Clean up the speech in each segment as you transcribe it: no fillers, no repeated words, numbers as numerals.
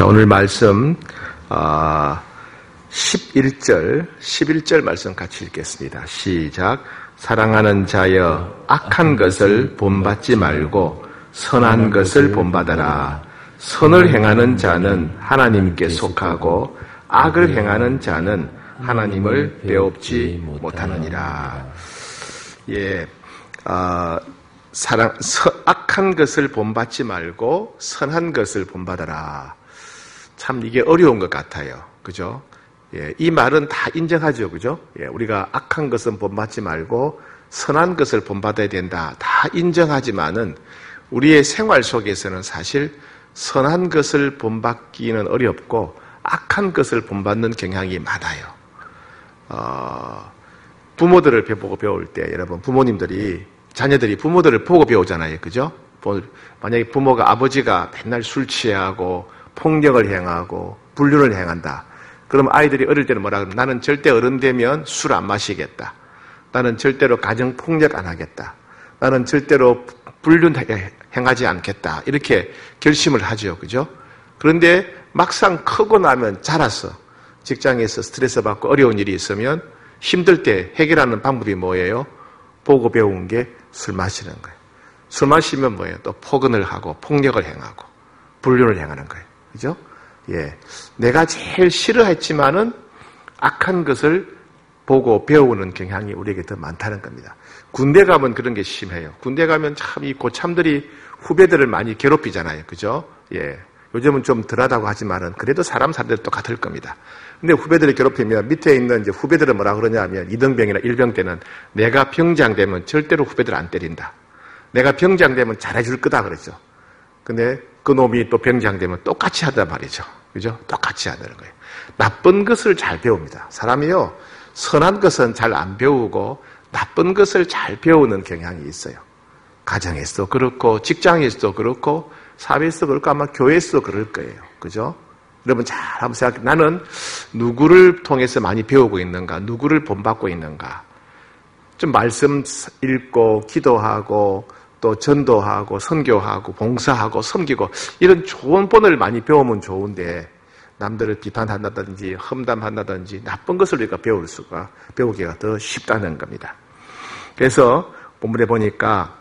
자, 오늘 말씀 11절 말씀 같이 읽겠습니다. 시작. 사랑하는 자여 악한 것을 본받지 말고 선한 것을 본받아라. 선을 행하는 자는 하나님께 속하고 악을 행하는 자는 하나님을 배웁지 못하느니라. 예, 악한 것을 본받지 말고 선한 것을 본받아라. 참 이게 어려운 것 같아요. 그죠? 예, 이 말은 다 인정하죠. 그죠? 예, 우리가 악한 것은 본받지 말고 선한 것을 본받아야 된다. 다 인정하지만은 우리의 생활 속에서는 사실 선한 것을 본받기는 어렵고 악한 것을 본받는 경향이 많아요. 부모들을 보고 배울 때 여러분 자녀들이 부모들을 보고 배우잖아요. 그죠? 만약에 부모가 아버지가 맨날 술 취하고 폭력을 행하고 불륜을 행한다. 그럼 아이들이 어릴 때는 뭐라 그러면 나는 절대 어른 되면 술 안 마시겠다. 나는 절대로 가정 폭력 안 하겠다. 나는 절대로 불륜 행하지 않겠다. 이렇게 결심을 하죠. 그죠? 그런데 막상 크고 나면 자라서 직장에서 스트레스 받고 어려운 일이 있으면 힘들 때 해결하는 방법이 뭐예요? 보고 배운 게 술 마시는 거예요. 술 마시면 뭐예요? 또 폭언을 하고 폭력을 행하고 불륜을 행하는 거예요. 그죠? 예. 내가 제일 싫어했지만은 악한 것을 보고 배우는 경향이 우리에게 더 많다는 겁니다. 군대 가면 그런 게 심해요. 군대 가면 참 이 고참들이 후배들을 많이 괴롭히잖아요. 그죠? 예. 요즘은 좀 덜하다고 하지만은 그래도 사람 살들 똑같을 겁니다. 근데 후배들이 괴롭히면 밑에 있는 이제 후배들은 뭐라 그러냐면 이등병이나 일병 때는 내가 병장 되면 절대로 후배들 안 때린다. 내가 병장 되면 잘해줄 거다 그랬죠. 근데 그 놈이 또 병장 되면 똑같이 하단 말이죠. 그죠? 똑같이 하는 거예요. 나쁜 것을 잘 배웁니다. 사람이요, 선한 것은 잘 안 배우고 나쁜 것을 잘 배우는 경향이 있어요. 가정에서도 그렇고 직장에서도 그렇고 사회에서도 그렇고 아마 교회에서도 그럴 거예요. 그죠? 여러분 잘 한번 생각해. 나는 누구를 통해서 많이 배우고 있는가? 누구를 본받고 있는가? 좀 말씀 읽고 기도하고 또 전도하고 선교하고 봉사하고 섬기고 이런 좋은 본을 많이 배우면 좋은데 남들을 비판한다든지 험담한다든지 나쁜 것을 우리가 배우기가 더 쉽다는 겁니다. 그래서 본문에 보니까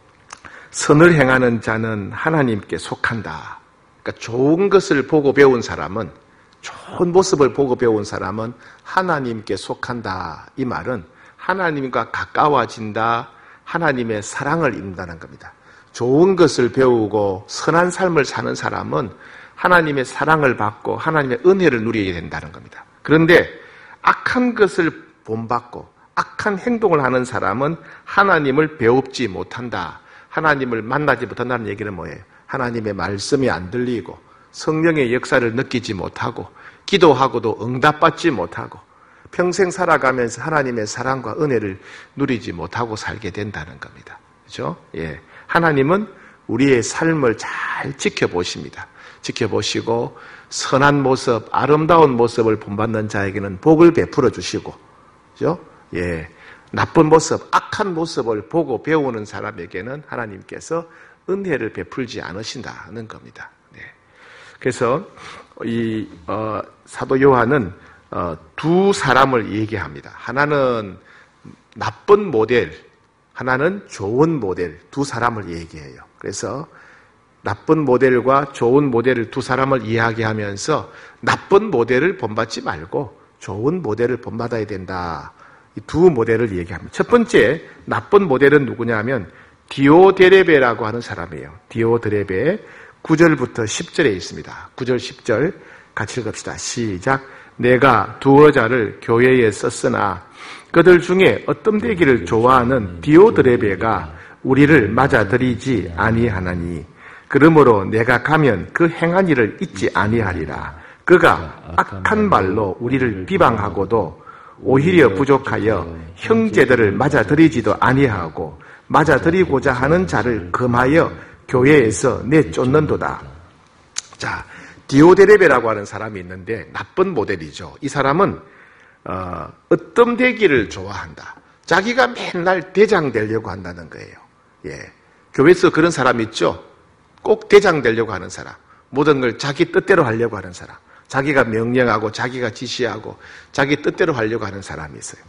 선을 행하는 자는 하나님께 속한다. 그러니까 좋은 것을 보고 배운 사람은, 좋은 모습을 보고 배운 사람은 하나님께 속한다. 이 말은 하나님과 가까워진다. 하나님의 사랑을 입는다는 겁니다. 좋은 것을 배우고 선한 삶을 사는 사람은 하나님의 사랑을 받고 하나님의 은혜를 누리게 된다는 겁니다. 그런데 악한 것을 본받고 악한 행동을 하는 사람은 하나님을 배웁지 못한다. 하나님을 만나지 못한다는 얘기는 뭐예요? 하나님의 말씀이 안 들리고 성령의 역사를 느끼지 못하고 기도하고도 응답받지 못하고 평생 살아가면서 하나님의 사랑과 은혜를 누리지 못하고 살게 된다는 겁니다. 그렇죠? 예. 하나님은 우리의 삶을 잘 지켜보십니다. 지켜보시고 선한 모습, 아름다운 모습을 본받는 자에게는 복을 베풀어 주시고, 그렇죠? 예. 나쁜 모습, 악한 모습을 보고 배우는 사람에게는 하나님께서 은혜를 베풀지 않으신다는 겁니다. 네. 그래서 사도 요한은 두 사람을 얘기합니다. 하나는 나쁜 모델, 하나는 좋은 모델, 두 사람을 얘기해요. 그래서 나쁜 모델과 좋은 모델을 두 사람을 이야기하면서 나쁜 모델을 본받지 말고 좋은 모델을 본받아야 된다. 이 두 모델을 얘기합니다. 첫 번째 나쁜 모델은 누구냐면 디오드레베라고 하는 사람이에요. 디오드레베 9절부터 10절에 있습니다. 9절 10절 같이 읽읍시다. 시작. 내가 두어 자를 교회에 썼으나 그들 중에 어떤 되기를 좋아하는 디오드레베가 우리를 맞아들이지 아니하나니 그러므로 내가 가면 그 행한 일을 잊지 아니하리라. 그가 악한 말로 우리를 비방하고도 오히려 부족하여 형제들을 맞아들이지도 아니하고 맞아들이고자 하는 자를 금하여 교회에서 내쫓는도다. 자, 디오드레베라고 하는 사람이 있는데 나쁜 모델이죠. 이 사람은 어떤 되기를 좋아한다. 자기가 맨날 대장 되려고 한다는 거예요. 예, 교회에서 그런 사람 있죠. 꼭 대장 되려고 하는 사람. 모든 걸 자기 뜻대로 하려고 하는 사람. 자기가 명령하고 자기가 지시하고 자기 뜻대로 하려고 하는 사람이 있어요.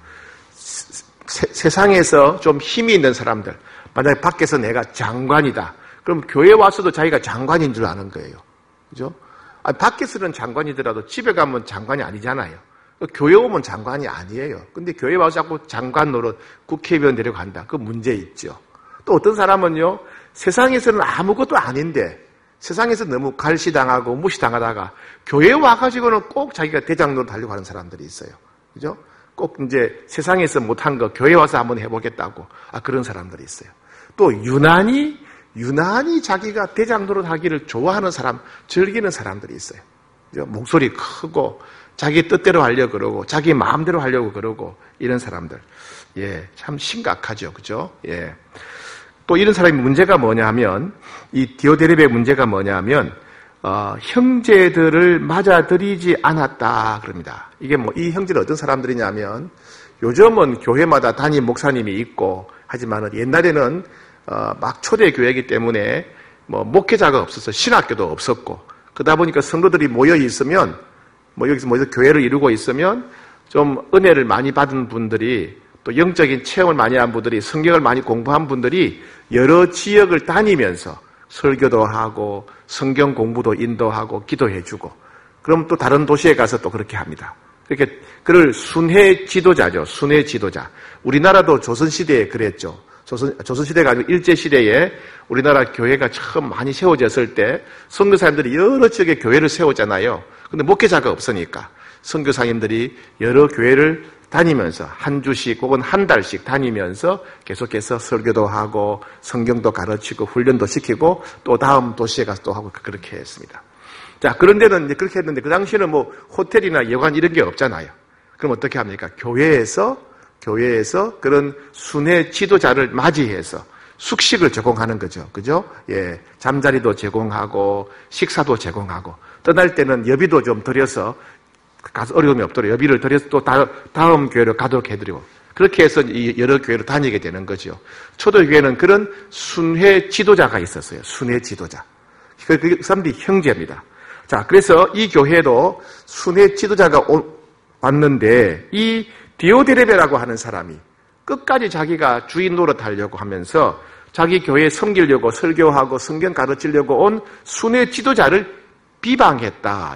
세상에서 좀 힘이 있는 사람들, 만약에 밖에서 내가 장관이다. 그럼 교회 와서도 자기가 장관인 줄 아는 거예요. 그죠? 밖에서는 장관이더라도 집에 가면 장관이 아니잖아요. 교회 오면 장관이 아니에요. 근데 교회 와서 자꾸 장관 노릇, 국회의원 내려간다. 그 문제 있죠. 또 어떤 사람은요, 세상에서는 아무것도 아닌데, 세상에서 너무 갈시당하고 무시당하다가, 교회에 와가지고는 꼭 자기가 대장 노릇 하려고 하는 사람들이 있어요. 그죠? 꼭 이제 세상에서 못한 거 교회 와서 한번 해보겠다고. 그런 사람들이 있어요. 또 유난히 자기가 대장 노릇 하기를 좋아하는 사람, 즐기는 사람들이 있어요. 그죠? 목소리 크고, 자기 뜻대로 하려고 그러고, 자기 마음대로 하려고 그러고, 이런 사람들. 예, 참 심각하죠. 그죠? 예. 또 이런 사람의 문제가 뭐냐 하면, 이 디오데레베의 문제가 뭐냐 하면, 형제들을 맞아들이지 않았다. 그럽니다. 이게 이 형제는 어떤 사람들이냐면, 요즘은 교회마다 담임 목사님이 있고, 하지만은 옛날에는, 막 초대교회이기 때문에, 목회자가 없어서 신학교도 없었고, 그러다 보니까 성도들이 모여 있으면, 여기서 모여서 교회를 이루고 있으면, 좀 은혜를 많이 받은 분들이, 또 영적인 체험을 많이 한 분들이, 성경을 많이 공부한 분들이 여러 지역을 다니면서 설교도 하고 성경 공부도 인도하고 기도해주고, 그럼 또 다른 도시에 가서 또 그렇게 합니다. 그렇게 그를 순회 지도자죠. 순회 지도자. 우리나라도 조선시대에 그랬죠. 조선시대가 아니고 일제시대에 우리나라 교회가 처음 많이 세워졌을 때 선교사님들이 여러 지역에 교회를 세우잖아요. 근데 목회자가 없으니까 선교사님들이 여러 교회를 다니면서 한 주씩 혹은 한 달씩 다니면서 계속해서 설교도 하고 성경도 가르치고 훈련도 시키고 또 다음 도시에 가서 또 하고 그렇게 했습니다. 자, 그런데는 이제 그렇게 했는데 그 당시에는 호텔이나 여관 이런 게 없잖아요. 그럼 어떻게 합니까? 교회에서 그런 순회 지도자를 맞이해서 숙식을 제공하는 거죠. 그죠? 예. 잠자리도 제공하고 식사도 제공하고 떠날 때는 여비도 좀 드려서 가서 어려움이 없도록 여비를 드려서 또 다음 교회로 가도록 해드리고, 그렇게 해서 여러 교회로 다니게 되는 거죠. 초대교회는 그런 순회 지도자가 있었어요. 순회 지도자. 그 사람들이 형제입니다. 자, 그래서 이 교회도 순회 지도자가 왔는데, 이 디오데레베라고 하는 사람이 끝까지 자기가 주인 노릇하려고 하면서 자기 교회에 섬기려고 설교하고 성경 가르치려고 온 순회 지도자를 비방했다.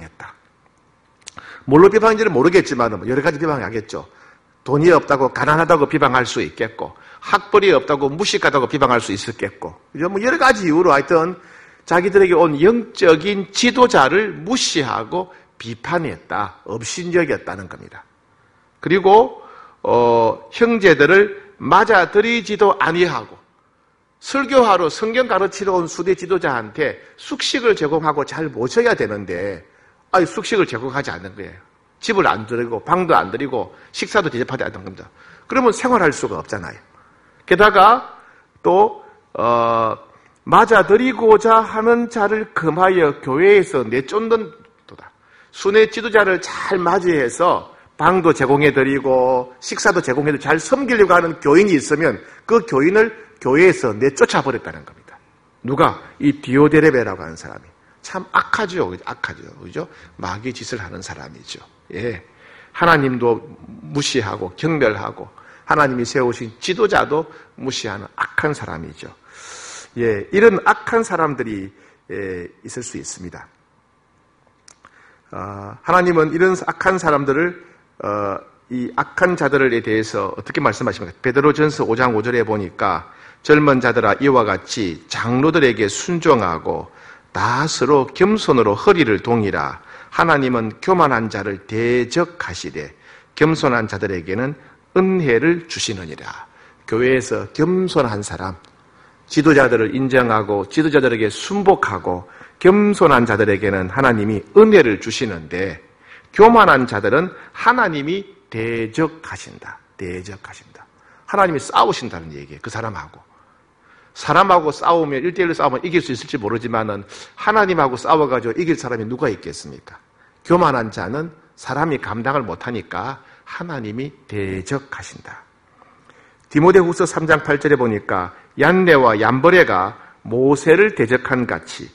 뭘로 비방인지는 모르겠지만 여러 가지 비방하겠죠. 돈이 없다고 가난하다고 비방할 수 있겠고, 학벌이 없다고 무식하다고 비방할 수 있었겠고, 여러 가지 이유로 하여튼 자기들에게 온 영적인 지도자를 무시하고 비판했다. 업신여겼다는 겁니다. 그리고 형제들을 맞아들이지도 아니하고 설교하러 성경 가르치러 온 수대 지도자한테 숙식을 제공하고 잘 모셔야 되는데 숙식을 제공하지 않는 거예요. 집을 안 드리고 방도 안 드리고 식사도 대접하지 않는 겁니다. 그러면 생활할 수가 없잖아요. 게다가 또 맞아들이고자 하는 자를 금하여 교회에서 내쫓는 도다. 순회 지도자를 잘 맞이해서 방도 제공해드리고 식사도 제공해드리고 잘 섬기려고 하는 교인이 있으면 그 교인을 교회에서 내쫓아버렸다는 겁니다. 누가? 이 디오데레베라고 하는 사람이. 참 악하죠. 그죠? 마귀 짓을 하는 사람이죠. 예. 하나님도 무시하고 경멸하고 하나님이 세우신 지도자도 무시하는 악한 사람이죠. 예. 이런 악한 사람들이 있을 수 있습니다. 하나님은 이런 악한 사람들을 이 악한 자들에 대해서 어떻게 말씀하십니까? 베드로전서 5장 5절에 보니까 젊은 자들아 이와 같이 장로들에게 순종하고 낫으로 겸손으로 허리를 동이라. 하나님은 교만한 자를 대적하시되 겸손한 자들에게는 은혜를 주시느니라. 교회에서 겸손한 사람, 지도자들을 인정하고 지도자들에게 순복하고 겸손한 자들에게는 하나님이 은혜를 주시는데, 교만한 자들은 하나님이 대적하신다. 하나님이 싸우신다는 얘기예요. 그 사람하고 싸우면 1대1로 싸우면 이길 수 있을지 모르지만은 하나님하고 싸워가지고 이길 사람이 누가 있겠습니까? 교만한 자는 사람이 감당을 못하니까 하나님이 대적하신다. 디모데후서 3장 8절에 보니까 얀네와 얀버레가 모세를 대적한 같이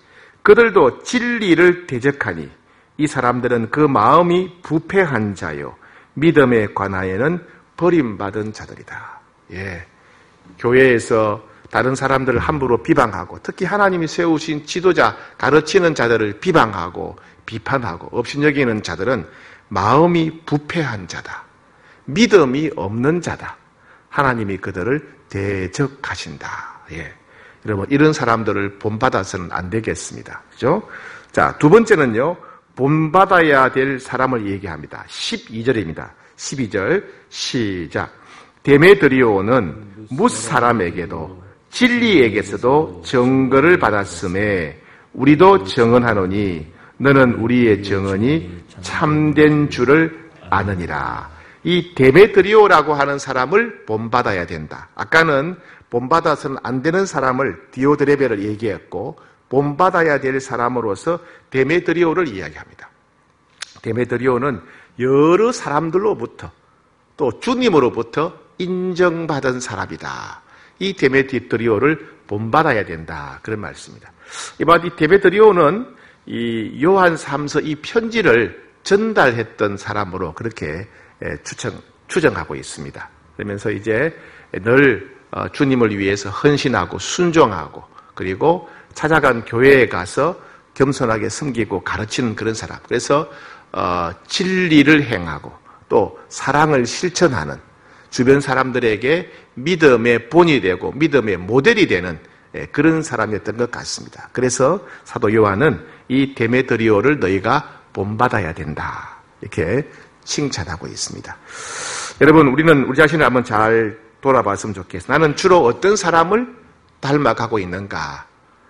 그들도 진리를 대적하니 이 사람들은 그 마음이 부패한 자요 믿음에 관하여는 버림받은 자들이다. 예, 교회에서 다른 사람들을 함부로 비방하고 특히 하나님이 세우신 지도자, 가르치는 자들을 비방하고 비판하고 업신여기는 자들은 마음이 부패한 자다. 믿음이 없는 자다. 하나님이 그들을 대적하신다. 예. 여러분, 이런 사람들을 본받아서는 안 되겠습니다. 그죠? 자, 두 번째는요, 본받아야 될 사람을 얘기합니다. 12절입니다. 12절, 시작. 데메드리오는 뭇사람에게도 진리에게서도 증거를 받았음에 우리도 증언하노니 너는 우리의 증언이 참된 줄을 아느니라. 이 데메드리오라고 하는 사람을 본받아야 된다. 아까는 본받아서는 안 되는 사람을 디오드레베를 얘기했고 본받아야 될 사람으로서 데메드리오를 이야기합니다. 데메드리오는 여러 사람들로부터 또 주님으로부터 인정받은 사람이다. 이 데메드리오를 본받아야 된다. 그런 말씀입니다. 이 데메드리오는 이 요한 3서 이 편지를 전달했던 사람으로 그렇게 추정하고 있습니다. 그러면서 이제 늘 주님을 위해서 헌신하고 순종하고 그리고 찾아간 교회에 가서 겸손하게 섬기고 가르치는 그런 사람. 그래서 진리를 행하고 또 사랑을 실천하는 주변 사람들에게 믿음의 본이 되고 믿음의 모델이 되는 그런 사람이었던 것 같습니다. 그래서 사도 요한은 이 데메드리오를 너희가 본받아야 된다. 이렇게 칭찬하고 있습니다. 여러분, 우리는 우리 자신을 한번 잘 돌아봤으면 좋겠어요. 나는 주로 어떤 사람을 닮아가고 있는가?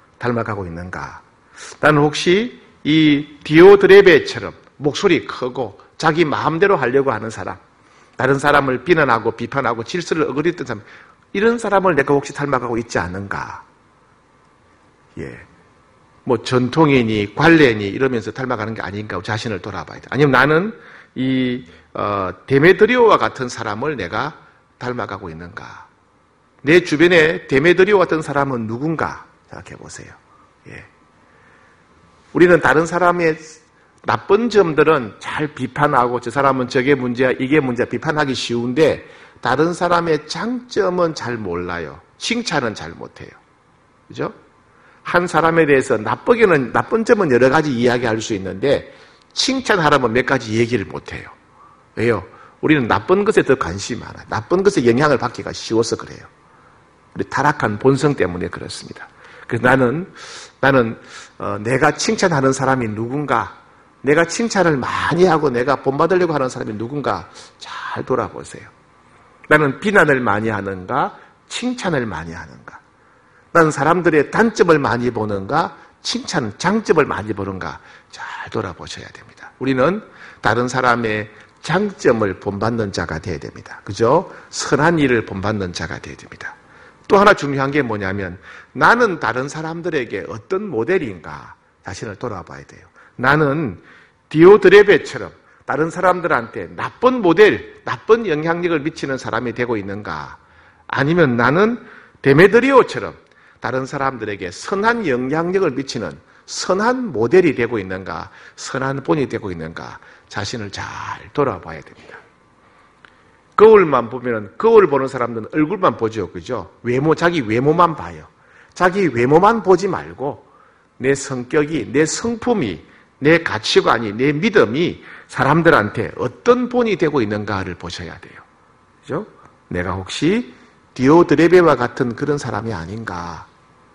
나는 혹시 이 디오드레베처럼 목소리 크고 자기 마음대로 하려고 하는 사람, 다른 사람을 비난하고 비판하고 질서를 어그렸던 사람, 이런 사람을 내가 혹시 닮아가고 있지 않은가? 예. 뭐 전통이니 관례니 이러면서 닮아가는 게 아닌가 자신을 돌아봐야 돼. 아니면 나는 이 데메드리오와 같은 사람을 내가 닮아가고 있는가? 내 주변에 데메드리오 같은 사람은 누군가 생각해 보세요. 예. 우리는 다른 사람의 나쁜 점들은 잘 비판하고 저 사람은 저게 문제야, 이게 문제야 비판하기 쉬운데 다른 사람의 장점은 잘 몰라요. 칭찬은 잘 못해요. 그죠? 한 사람에 대해서 나쁜 점은 여러 가지 이야기할 수 있는데 칭찬하라면 몇 가지 얘기를 못해요. 왜요? 우리는 나쁜 것에 더 관심이 많아요. 나쁜 것에 영향을 받기가 쉬워서 그래요. 우리 타락한 본성 때문에 그렇습니다. 그래서 나는 내가 칭찬하는 사람이 누군가, 내가 칭찬을 많이 하고 내가 본받으려고 하는 사람이 누군가 잘 돌아보세요. 나는 비난을 많이 하는가, 칭찬을 많이 하는가? 나는 사람들의 단점을 많이 보는가, 장점을 많이 보는가 잘 돌아보셔야 됩니다. 우리는 다른 사람의 장점을 본받는 자가 되어야 됩니다. 그죠? 선한 일을 본받는 자가 되어야 됩니다. 또 하나 중요한 게 뭐냐면 나는 다른 사람들에게 어떤 모델인가 자신을 돌아봐야 돼요. 나는 디오드레베처럼 다른 사람들한테 나쁜 모델, 나쁜 영향력을 미치는 사람이 되고 있는가? 아니면 나는 데메드리오처럼 다른 사람들에게 선한 영향력을 미치는 선한 모델이 되고 있는가? 선한 본이 되고 있는가? 자신을 잘 돌아봐야 됩니다. 거울만 보면 거울 보는 사람들은 얼굴만 보죠. 그죠? 자기 외모만 봐요. 자기 외모만 보지 말고 내 성격이, 내 성품이, 내 가치관이, 내 믿음이 사람들한테 어떤 본이 되고 있는가를 보셔야 돼요. 그죠? 내가 혹시 디오드레베와 같은 그런 사람이 아닌가?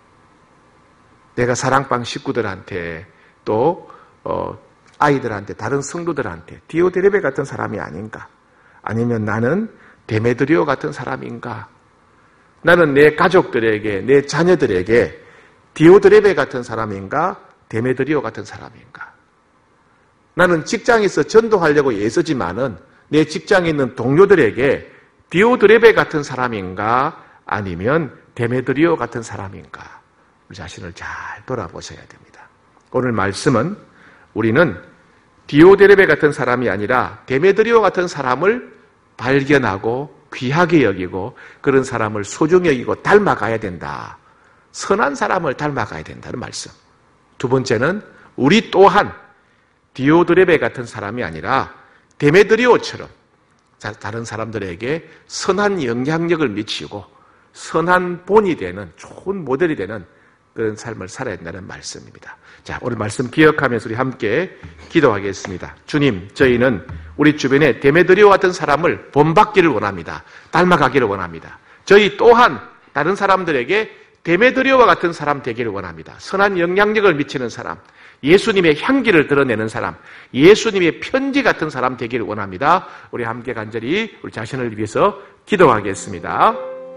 내가 사랑방 식구들한테 또 아이들한테 다른 성도들한테 디오드레베 같은 사람이 아닌가? 아니면 나는 데메드리오 같은 사람인가? 나는 내 가족들에게, 내 자녀들에게 디오드레베 같은 사람인가? 데메드리오 같은 사람인가? 나는 직장에서 전도하려고 애쓰지만은 내 직장에 있는 동료들에게 디오드레베 같은 사람인가? 아니면 데메드리오 같은 사람인가? 우리 자신을 잘 돌아보셔야 됩니다. 오늘 말씀은 우리는 디오드레베 같은 사람이 아니라 데메드리오 같은 사람을 발견하고 귀하게 여기고 그런 사람을 소중히 여기고 닮아가야 된다. 선한 사람을 닮아가야 된다는 말씀. 두 번째는 우리 또한 디오드레베 같은 사람이 아니라 데메드리오처럼 다른 사람들에게 선한 영향력을 미치고 선한 본이 되는 좋은 모델이 되는 그런 삶을 살아야 된다는 말씀입니다. 자, 오늘 말씀 기억하면서 우리 함께 기도하겠습니다. 주님, 저희는 우리 주변에 데메드리오 같은 사람을 본받기를 원합니다. 닮아가기를 원합니다. 저희 또한 다른 사람들에게 데메드리오와 같은 사람 되기를 원합니다. 선한 영향력을 미치는 사람, 예수님의 향기를 드러내는 사람, 예수님의 편지 같은 사람 되기를 원합니다. 우리 함께 간절히 우리 자신을 위해서 기도하겠습니다.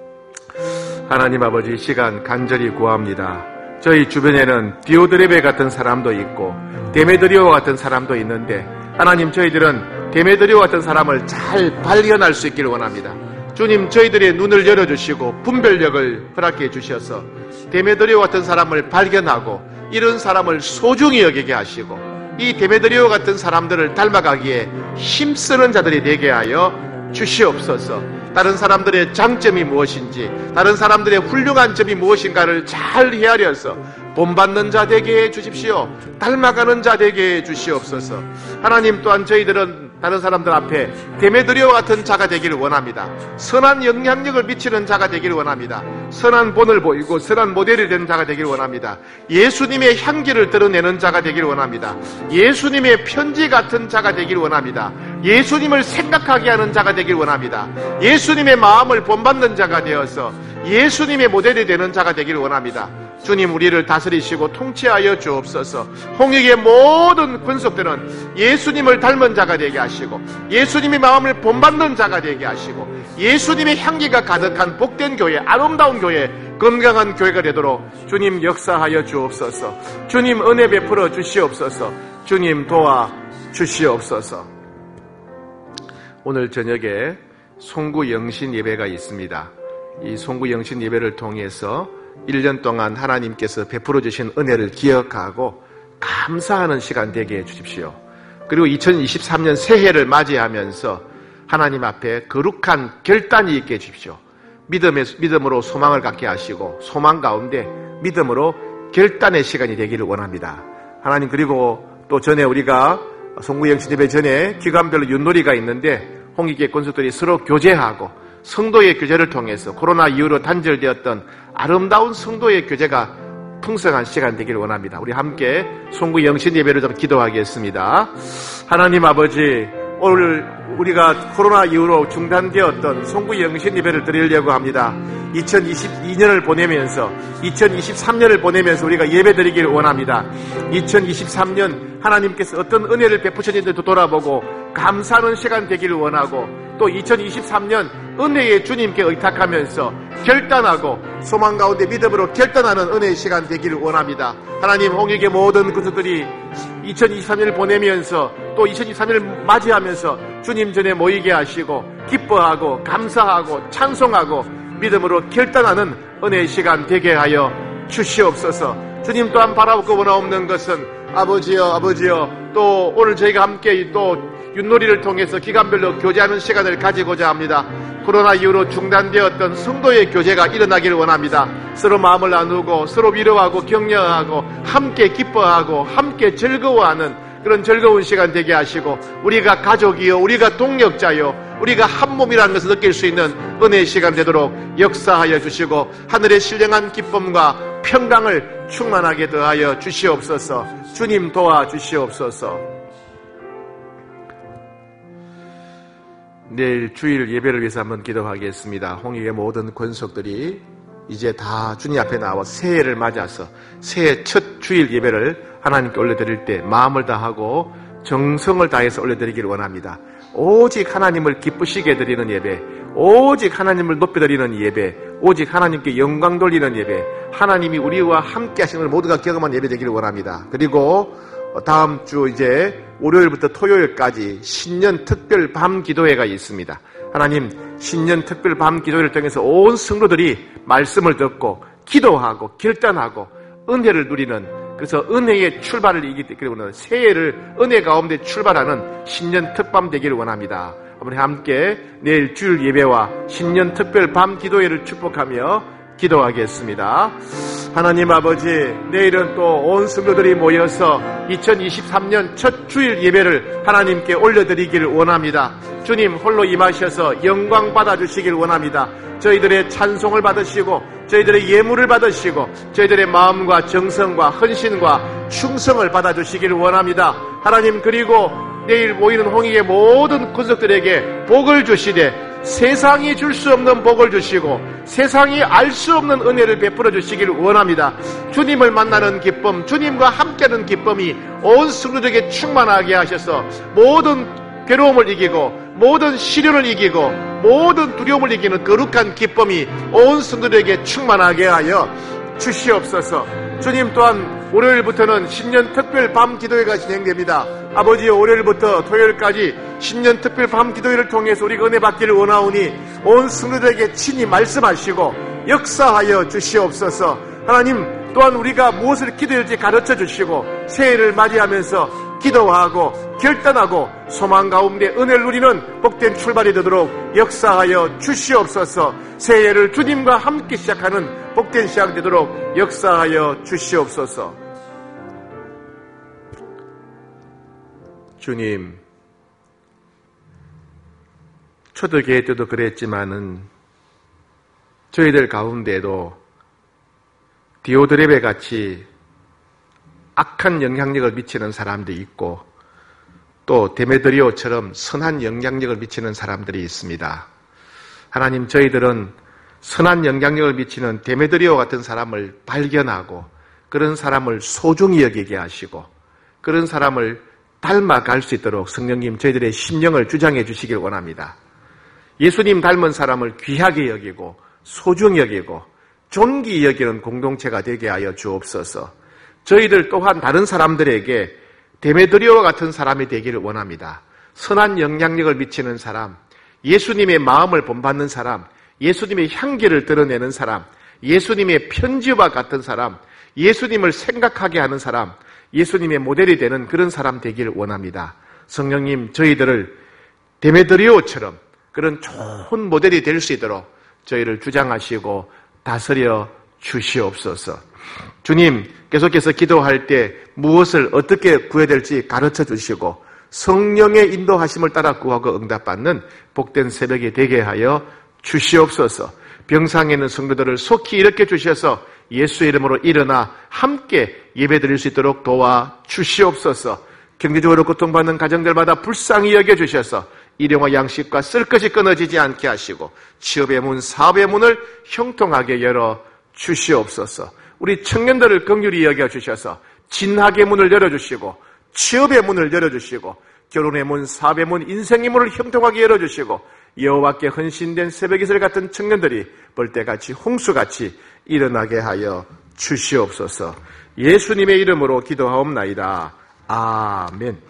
하나님 아버지, 이 시간 간절히 구합니다. 저희 주변에는 디오드레베 같은 사람도 있고 데메드리오 같은 사람도 있는데 하나님, 저희들은 데메드리오 같은 사람을 잘 발견할 수 있기를 원합니다. 주님, 저희들의 눈을 열어주시고 분별력을 허락해 주셔서 데메드리오 같은 사람을 발견하고 이런 사람을 소중히 여기게 하시고 이 데메드리오 같은 사람들을 닮아가기에 힘쓰는 자들이 되게 하여 주시옵소서. 다른 사람들의 장점이 무엇인지, 다른 사람들의 훌륭한 점이 무엇인가를 잘 헤아려서 본받는 자 되게 해 주십시오. 닮아가는 자 되게 해 주시옵소서. 하나님, 또한 저희들은 다른 사람들 앞에 데메드리오 같은 자가 되기를 원합니다. 선한 영향력을 미치는 자가 되기를 원합니다. 선한 본을 보이고 선한 모델이 되는 자가 되기를 원합니다. 예수님의 향기를 드러내는 자가 되기를 원합니다. 예수님의 편지 같은 자가 되기를 원합니다. 예수님을 생각하게 하는 자가 되기를 원합니다. 예수님의 마음을 본받는 자가 되어서 예수님의 모델이 되는 자가 되기를 원합니다. 주님, 우리를 다스리시고 통치하여 주옵소서. 홍익의 모든 권속들은 예수님을 닮은 자가 되게 하시고 예수님의 마음을 본받는 자가 되게 하시고 예수님의 향기가 가득한 복된 교회, 아름다운 교회, 건강한 교회가 되도록 주님 역사하여 주옵소서. 주님 은혜 베풀어 주시옵소서. 주님 도와 주시옵소서. 오늘 저녁에 송구 영신 예배가 있습니다. 이 송구 영신 예배를 통해서 1년 동안 하나님께서 베풀어 주신 은혜를 기억하고 감사하는 시간 되게 해 주십시오. 그리고 2023년 새해를 맞이하면서 하나님 앞에 거룩한 결단이 있게 해 주십시오. 믿음으로 소망을 갖게 하시고 소망 가운데 믿음으로 결단의 시간이 되기를 원합니다. 하나님, 그리고 또 전에 우리가 송구 영신 예배 전에 기간별로 윷놀이가 있는데 홍익의 권속들이 서로 교제하고 성도의 교제를 통해서 코로나 이후로 단절되었던 아름다운 성도의 교제가 풍성한 시간 되기를 원합니다. 우리 함께 송구 영신 예배를 좀 기도하겠습니다. 하나님 아버지, 오늘 우리가 코로나 이후로 중단되었던 송구 영신 예배를 드리려고 합니다. 2022년을 보내면서 2023년을 보내면서 우리가 예배드리기를 원합니다. 2023년 하나님께서 어떤 은혜를 베푸셨는지도 돌아보고 감사하는 시간 되기를 원하고 또 2023년 은혜의 주님께 의탁하면서 결단하고 소망 가운데 믿음으로 결단하는 은혜의 시간 되기를 원합니다. 하나님, 홍익의 모든 권속들이 2023년을 보내면서 또 2023년을 맞이하면서 주님 전에 모이게 하시고 기뻐하고 감사하고 찬송하고 믿음으로 결단하는 은혜의 시간 되게 하여 주시옵소서. 주님 또한 바라보고 원하옵는 것은 아버지여 또 오늘 저희가 함께 또 윷놀이를 통해서 기간별로 교제하는 시간을 가지고자 합니다. 코로나 이후로 중단되었던 성도의 교제가 일어나기를 원합니다. 서로 마음을 나누고 서로 위로하고 격려하고 함께 기뻐하고 함께 즐거워하는 그런 즐거운 시간 되게 하시고 우리가 가족이요, 우리가 동력자요, 우리가 한 몸이라는 것을 느낄 수 있는 은혜의 시간 되도록 역사하여 주시고 하늘의 신령한 기쁨과 평강을 충만하게 더하여 주시옵소서. 주님 도와주시옵소서. 내일 주일 예배를 위해서 한번 기도하겠습니다. 홍익의 모든 권속들이 이제 다 주님 앞에 나와 새해를 맞아서 새해 첫 주일 예배를 하나님께 올려드릴 때 마음을 다하고 정성을 다해서 올려드리기를 원합니다. 오직 하나님을 기쁘시게 드리는 예배, 오직 하나님을 높여드리는 예배, 오직 하나님께 영광 돌리는 예배, 하나님이 우리와 함께 하시는 걸 모두가 경험한 예배 되기를 원합니다. 그리고 다음 주 이제 월요일부터 토요일까지 신년 특별 밤 기도회가 있습니다. 하나님, 신년 특별 밤 기도회를 통해서 온 성도들이 말씀을 듣고 기도하고 결단하고 은혜를 누리는, 그래서 은혜의 출발을 이기기 때문에 새해를 은혜 가운데 출발하는 신년 특밤 되기를 원합니다. 우리 함께 내일 주일 예배와 신년 특별 밤 기도회를 축복하며 기도하겠습니다. 하나님 아버지, 내일은 또 온 성도들이 모여서 2023년 첫 주일 예배를 하나님께 올려드리기를 원합니다. 주님 홀로 임하셔서 영광 받아주시길 원합니다. 저희들의 찬송을 받으시고 저희들의 예물을 받으시고 저희들의 마음과 정성과 헌신과 충성을 받아주시길 원합니다. 하나님, 그리고 내일 모이는 홍익의 모든 권속들에게 복을 주시되 세상이 줄 수 없는 복을 주시고 세상이 알 수 없는 은혜를 베풀어 주시길 원합니다. 주님을 만나는 기쁨, 주님과 함께하는 기쁨이 온 성도들에게 충만하게 하셔서 모든 괴로움을 이기고 모든 시련을 이기고 모든 두려움을 이기는 거룩한 기쁨이 온 성도들에게 충만하게 하여 주시옵소서. 주님, 또한 월요일부터는 신년 특별 밤 기도회가 진행됩니다. 아버지, 월요일부터 토요일까지 신년 특별 밤 기도회를 통해서 우리가 은혜 받기를 원하오니 온 성도들에게 친히 말씀하시고 역사하여 주시옵소서. 하나님, 또한 우리가 무엇을 기도할지 가르쳐 주시고 새해를 맞이하면서 기도하고 결단하고 소망 가운데 은혜를 누리는 복된 출발이 되도록 역사하여 주시옵소서. 새해를 주님과 함께 시작하는 복된 시작이 되도록 역사하여 주시옵소서. 주님, 초대교회 때도 그랬지만은 저희들 가운데도 디오드레베 같이 악한 영향력을 미치는 사람도 있고 또 데메드리오처럼 선한 영향력을 미치는 사람들이 있습니다. 하나님, 저희들은 선한 영향력을 미치는 데메드리오 같은 사람을 발견하고 그런 사람을 소중히 여기게 하시고 그런 사람을 닮아갈 수 있도록 성령님 저희들의 심령을 주장해 주시길 원합니다. 예수님 닮은 사람을 귀하게 여기고 소중히 여기고 존귀히 여기는 공동체가 되게 하여 주옵소서. 저희들 또한 다른 사람들에게 데메드리오와 같은 사람이 되기를 원합니다. 선한 영향력을 미치는 사람, 예수님의 마음을 본받는 사람, 예수님의 향기를 드러내는 사람, 예수님의 편지와 같은 사람, 예수님을 생각하게 하는 사람, 예수님의 모델이 되는 그런 사람 되기를 원합니다. 성령님, 저희들을 데메드리오처럼 그런 좋은 모델이 될 수 있도록 저희를 주장하시고 다스려 주시옵소서. 주님, 계속해서 기도할 때 무엇을 어떻게 구해야 될지 가르쳐 주시고 성령의 인도하심을 따라 구하고 응답받는 복된 새벽이 되게 하여 주시옵소서. 병상에 있는 성도들을 속히 일으켜 주셔서 예수의 이름으로 일어나 함께 예배드릴 수 있도록 도와 주시옵소서. 경제적으로 고통받는 가정들마다 불쌍히 여겨주셔서 일용와 양식과 쓸 것이 끊어지지 않게 하시고 취업의 문, 사업의 문을 형통하게 열어 주시옵소서. 우리 청년들을 긍휼히 여겨주셔서 진학의 문을 열어주시고 취업의 문을 열어주시고 결혼의 문, 사업의 문, 인생의 문을 형통하게 열어주시고 여호와께 헌신된 새벽이슬 같은 청년들이 벌떼같이 홍수같이 일어나게 하여 주시옵소서. 예수님의 이름으로 기도하옵나이다. 아멘.